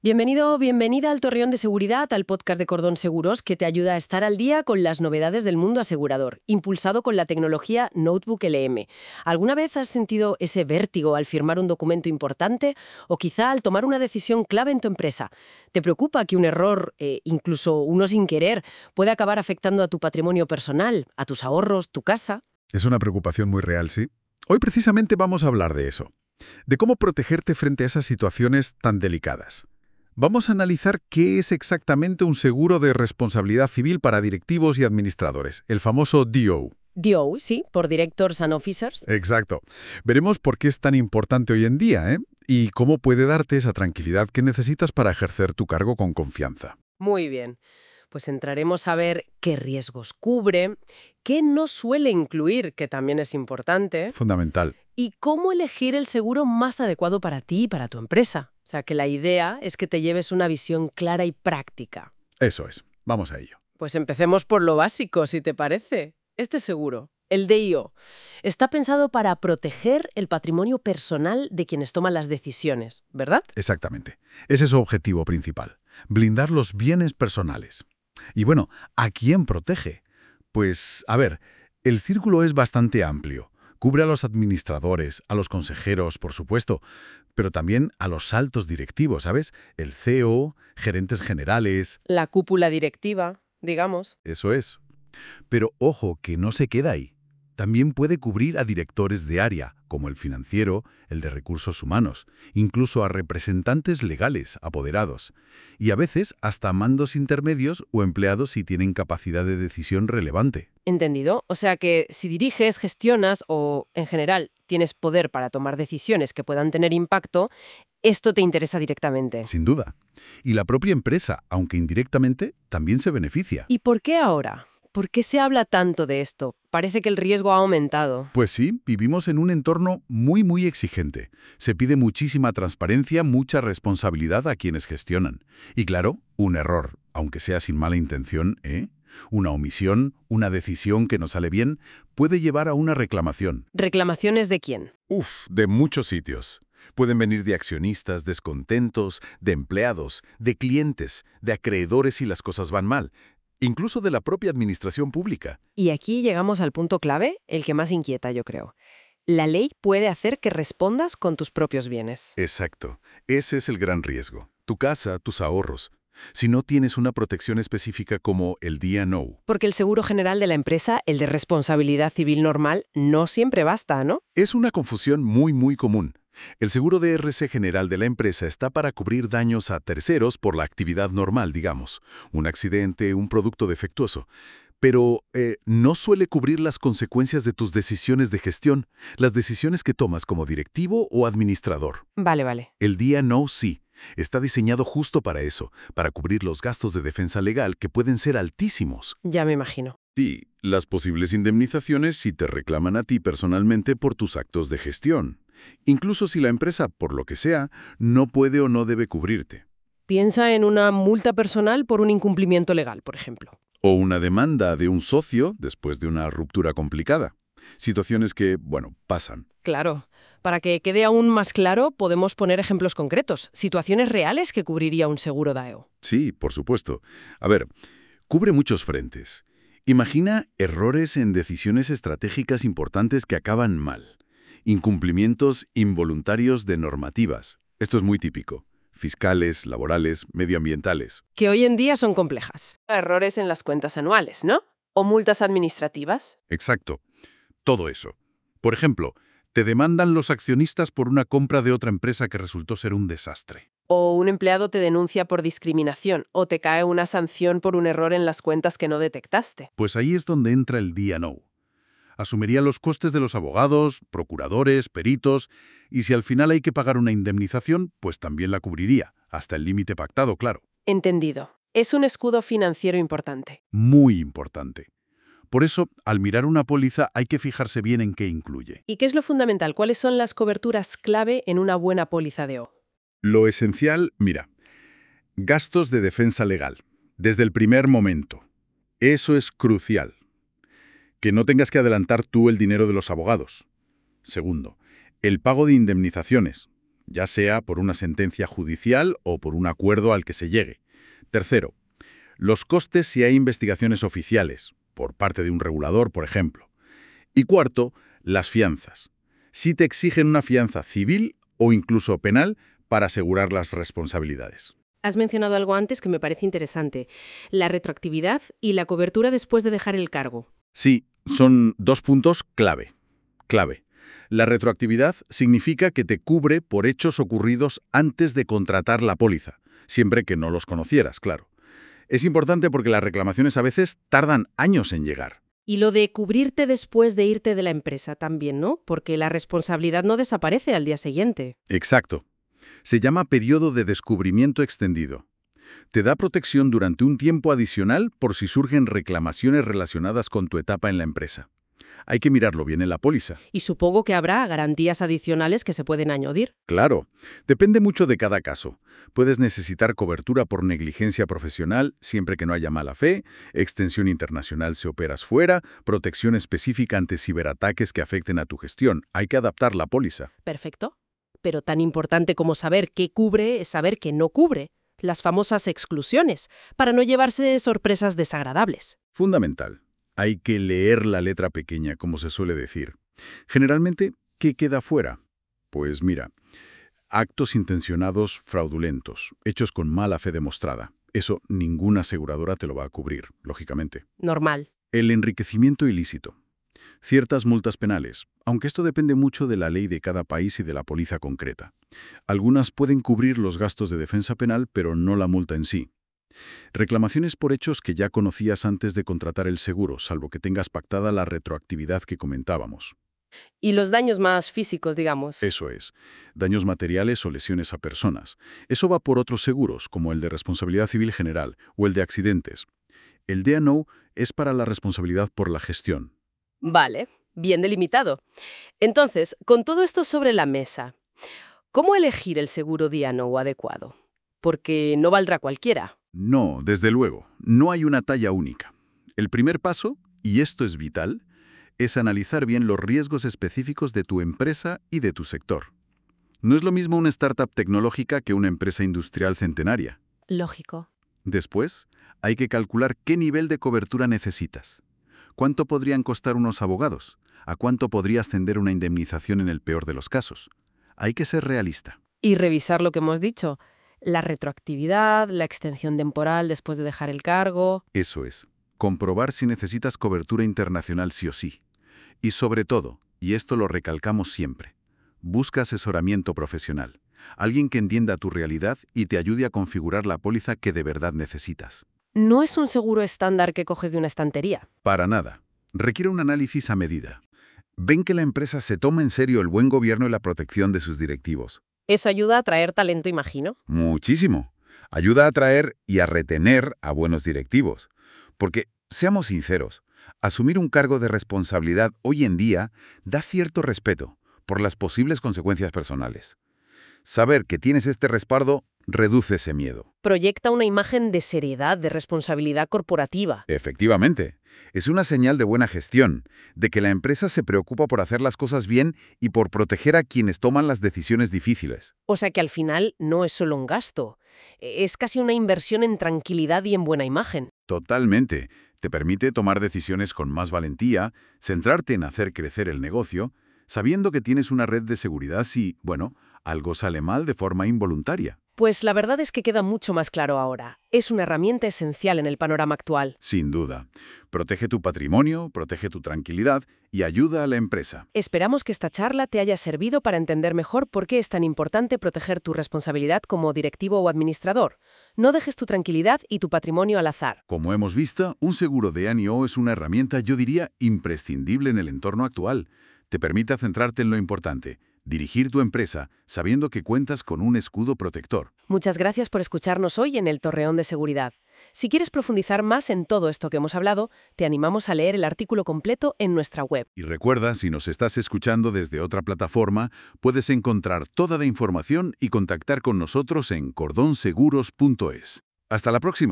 Bienvenido o bienvenida al Torreón de Seguridad, al podcast de Cordón Seguros que te ayuda a estar al día con las novedades del mundo asegurador, impulsado con la tecnología Notebook LM. ¿Alguna vez has sentido ese vértigo al firmar un documento importante o quizá al tomar una decisión clave en tu empresa? ¿Te preocupa que un error, incluso uno sin querer, pueda acabar afectando a tu patrimonio personal, a tus ahorros, tu casa? Es una preocupación muy real, ¿sí? Hoy precisamente vamos a hablar de eso, de cómo protegerte frente a esas situaciones tan delicadas. Vamos a analizar qué es exactamente un seguro de responsabilidad civil para directivos y administradores, el famoso DO. DO, sí, por Directors and Officers. Exacto. Veremos por qué es tan importante hoy en día, y cómo puede darte esa tranquilidad que necesitas para ejercer tu cargo con confianza. Muy bien. Pues entraremos a ver qué riesgos cubre, qué no suele incluir, que también es importante, Fundamental. y cómo elegir el seguro más adecuado para ti y para tu empresa. O sea, que la idea es que te lleves una visión clara y práctica. Eso es. Vamos a ello. Pues empecemos por lo básico, si te parece. Este seguro, el DIO, está pensado para proteger el patrimonio personal de quienes toman las decisiones, ¿verdad? Exactamente. Ese es su objetivo principal, blindar los bienes personales. Y bueno, ¿a quién protege? Pues, a ver, el círculo es bastante amplio. Cubre a los administradores, a los consejeros, por supuesto, pero también a los altos directivos, ¿sabes? El CEO, gerentes generales, La cúpula directiva, digamos. eso es. Pero ojo, que no se queda ahí. También puede cubrir a directores de área, como el financiero, el de recursos humanos, incluso a representantes legales, apoderados, y a veces hasta mandos intermedios o empleados si tienen capacidad de decisión relevante. ¿Entendido? O sea que si diriges, gestionas o, en general, tienes poder para tomar decisiones que puedan tener impacto, esto te interesa directamente. Sin duda. Y la propia empresa, aunque indirectamente, también se beneficia. ¿Y por qué ahora? ¿Por qué se habla tanto de esto? Parece que el riesgo ha aumentado. Pues sí, vivimos en un entorno muy exigente. Se pide muchísima transparencia, mucha responsabilidad a quienes gestionan. Y claro, un error, aunque sea sin mala intención, una omisión, una decisión que no sale bien, puede llevar a una reclamación. ¿Reclamaciones de quién? De muchos sitios. Pueden venir de accionistas descontentos, de empleados, de clientes, de acreedores si las cosas van mal, incluso de la propia administración pública. Y aquí llegamos al punto clave, el que más inquieta, yo creo. La ley puede hacer que respondas con tus propios bienes. Exacto. Ese es el gran riesgo. Tu casa, tus ahorros. Si no tienes una protección específica como el D&O. Porque el seguro general de la empresa, el de responsabilidad civil normal, no siempre basta, ¿no? Es una confusión muy común. El seguro de RC general de la empresa está para cubrir daños a terceros por la actividad normal, digamos. Un accidente, un producto defectuoso. Pero no suele cubrir las consecuencias de tus decisiones de gestión, las decisiones que tomas como directivo o administrador. Vale. El D&O sí. Está diseñado justo para eso, para cubrir los gastos de defensa legal que pueden ser altísimos. Ya me imagino. Y las posibles indemnizaciones si te reclaman a ti personalmente por tus actos de gestión. Incluso si la empresa, por lo que sea, no puede o no debe cubrirte. Piensa en una multa personal por un incumplimiento legal, por ejemplo. O una demanda de un socio después de una ruptura complicada. Situaciones que, pasan. Claro. Para que quede aún más claro, podemos poner ejemplos concretos, situaciones reales que cubriría un seguro DAEO. Sí, por supuesto. A ver, cubre muchos frentes. Imagina errores en decisiones estratégicas importantes que acaban mal. Incumplimientos involuntarios de normativas. Esto es muy típico. Fiscales, laborales, medioambientales. Que hoy en día son complejas. Errores en las cuentas anuales, ¿no? O multas administrativas. Exacto. Todo eso. Por ejemplo, te demandan los accionistas por una compra de otra empresa que resultó ser un desastre. O un empleado te denuncia por discriminación o te cae una sanción por un error en las cuentas que no detectaste. Pues ahí es donde entra el D&O. Asumiría los costes de los abogados, procuradores, peritos, y si al final hay que pagar una indemnización, pues también la cubriría, hasta el límite pactado, claro. Entendido. Es un escudo financiero importante. Muy importante. Por eso, al mirar una póliza hay que fijarse bien en qué incluye. ¿Y qué es lo fundamental? ¿Cuáles son las coberturas clave en una buena póliza DO? Lo esencial, mira, gastos de defensa legal, desde el primer momento. Eso es crucial. Que no tengas que adelantar tú el dinero de los abogados. Segundo, el pago de indemnizaciones. ya sea por una sentencia judicial o por un acuerdo al que se llegue. Tercero, los costes si hay investigaciones oficiales, por parte de un regulador, por ejemplo. Y cuarto, las fianzas. Si te exigen una fianza civil o incluso penal para asegurar las responsabilidades. Has mencionado algo antes que me parece interesante, la retroactividad y la cobertura después de dejar el cargo. Sí, son dos puntos clave. Clave. La retroactividad significa que te cubre por hechos ocurridos antes de contratar la póliza, siempre que no los conocieras, claro. Es importante porque las reclamaciones a veces tardan años en llegar. Y lo de cubrirte después de irte de la empresa también, ¿no? Porque la responsabilidad no desaparece al día siguiente. Exacto. Se llama periodo de descubrimiento extendido. Te da protección durante un tiempo adicional por si surgen reclamaciones relacionadas con tu etapa en la empresa. Hay que mirarlo bien en la póliza. Y supongo que habrá garantías adicionales que se pueden añadir. Claro, depende mucho de cada caso. Puedes necesitar cobertura por negligencia profesional siempre que no haya mala fe, extensión internacional si operas fuera, protección específica ante ciberataques que afecten a tu gestión. Hay que adaptar la póliza. Perfecto. Pero tan importante como saber qué cubre es saber qué no cubre. Las famosas exclusiones, para no llevarse sorpresas desagradables. Fundamental. Hay que leer la letra pequeña, como se suele decir. Generalmente, ¿qué queda fuera? Pues mira, actos intencionados fraudulentos, hechos con mala fe demostrada. Eso ninguna aseguradora te lo va a cubrir, lógicamente. Normal. El enriquecimiento ilícito. Ciertas multas penales, aunque esto depende mucho de la ley de cada país y de la póliza concreta. Algunas pueden cubrir los gastos de defensa penal, pero no la multa en sí. Reclamaciones por hechos que ya conocías antes de contratar el seguro, salvo que tengas pactada la retroactividad que comentábamos. Y los daños más físicos, digamos. Eso es, daños materiales o lesiones a personas. Eso va por otros seguros, como el de responsabilidad civil general o el de accidentes. El D&O es para la responsabilidad por la gestión. Vale, bien delimitado. Entonces, con todo esto sobre la mesa, ¿cómo elegir el seguro D&O adecuado? Porque no valdrá cualquiera. No, desde luego, no hay una talla única. El primer paso, y esto es vital, es analizar bien los riesgos específicos de tu empresa y de tu sector. No es lo mismo una startup tecnológica que una empresa industrial centenaria. Lógico. Después, hay que calcular qué nivel de cobertura necesitas. ¿Cuánto podrían costar unos abogados? ¿A cuánto podría ascender una indemnización en el peor de los casos? Hay que ser realista. Y revisar lo que hemos dicho. La retroactividad, la extensión temporal después de dejar el cargo. Eso es. Comprobar si necesitas cobertura internacional sí o sí. Y sobre todo, y esto lo recalcamos siempre, busca asesoramiento profesional. Alguien que entienda tu realidad y te ayude a configurar la póliza que de verdad necesitas. No es un seguro estándar que coges de una estantería. Para nada. Requiere un análisis a medida. Ven que la empresa se toma en serio el buen gobierno y la protección de sus directivos. Eso ayuda a atraer talento, imagino. Muchísimo. Ayuda a atraer y a retener a buenos directivos. Porque, seamos sinceros, asumir un cargo de responsabilidad hoy en día da cierto respeto por las posibles consecuencias personales. Saber que tienes este respaldo reduce ese miedo. Proyecta una imagen de seriedad, de responsabilidad corporativa. Efectivamente, es una señal de buena gestión, de que la empresa se preocupa por hacer las cosas bien y por proteger a quienes toman las decisiones difíciles. O sea que al final no es solo un gasto, es casi una inversión en tranquilidad y en buena imagen. Totalmente. Te permite tomar decisiones con más valentía, centrarte en hacer crecer el negocio, sabiendo que tienes una red de seguridad si, bueno, algo sale mal de forma involuntaria. Pues la verdad es que queda mucho más claro ahora. Es una herramienta esencial en el panorama actual. Sin duda. Protege tu patrimonio, protege tu tranquilidad y ayuda a la empresa. Esperamos que esta charla te haya servido para entender mejor por qué es tan importante proteger tu responsabilidad como directivo o administrador. No dejes tu tranquilidad y tu patrimonio al azar. Como hemos visto, un seguro de A&O es una herramienta, yo diría, imprescindible en el entorno actual. Te permite centrarte en lo importante, dirigir tu empresa sabiendo que cuentas con un escudo protector. Muchas gracias por escucharnos hoy en el Torreón de Seguridad. Si quieres profundizar más en todo esto que hemos hablado, te animamos a leer el artículo completo en nuestra web. Y recuerda, si nos estás escuchando desde otra plataforma, puedes encontrar toda la información y contactar con nosotros en cordonseguros.es. Hasta la próxima.